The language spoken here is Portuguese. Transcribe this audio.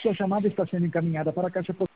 Sua chamada está sendo encaminhada para a caixa postal.